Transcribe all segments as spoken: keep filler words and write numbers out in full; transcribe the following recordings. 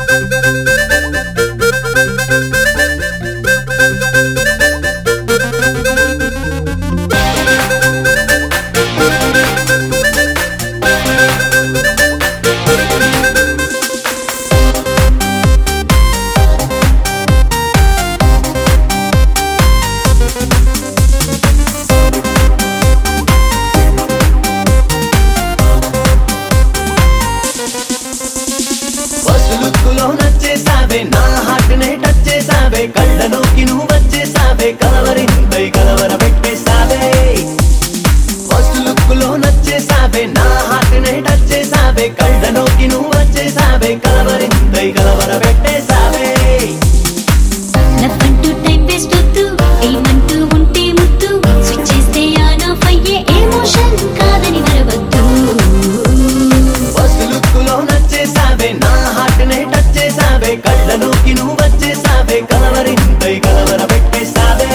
నా హార్ట్ నే టచ్ చేసావే కళ్ళలోకి నువ్వు వచ్చేసావే కలవరింపై కలవర పెట్టేసావే ఫస్ట్ లుక్ లో నచ్చేసావే నా హార్ట్ నే టచ్ చేసావే కళ్ళలోకి నువ్వు వచ్చేసావే కలవరింపై కలవర పెట్టేసావే నవ్వంటూ టైం వేస్ట్ వద్దు ఏమంటూ ఉంటే ముద్దు స్విచ్ చేస్తే ఆన్ ఆఫ్ అయ్యే ఎమోషన్ కాదని మరవద్దు ఫస్ట్ లుక్ లో నచ్చేసావే నా హార్ట్ నే టచ్ చేసావే కళ్ళలోకి నువ్వు వచ్చేసావే కలవరింపై కలవర పెట్టేసావే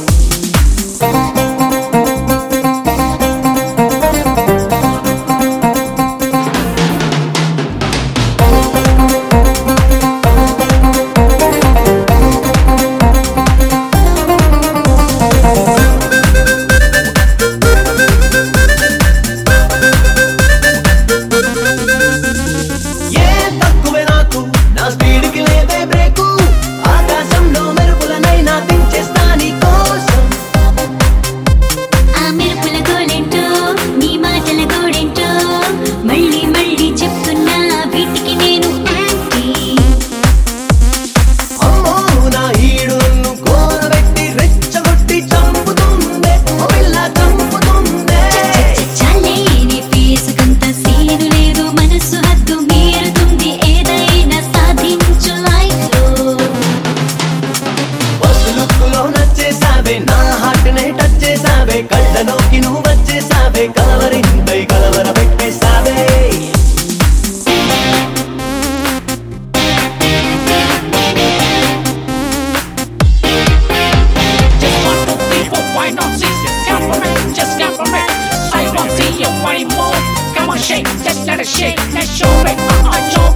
నా హార్ట్ నే టచ్ చేసావే కళ్ళలోకి నువ్వు వచ్చేసావే కలవరింపై కలవర పెట్టేసావే Just one, two, three, four, why not six? Count for me, just count for me. I don't see you anymore. Come on, shake, just let it shake. Let's show it, uh-uh, show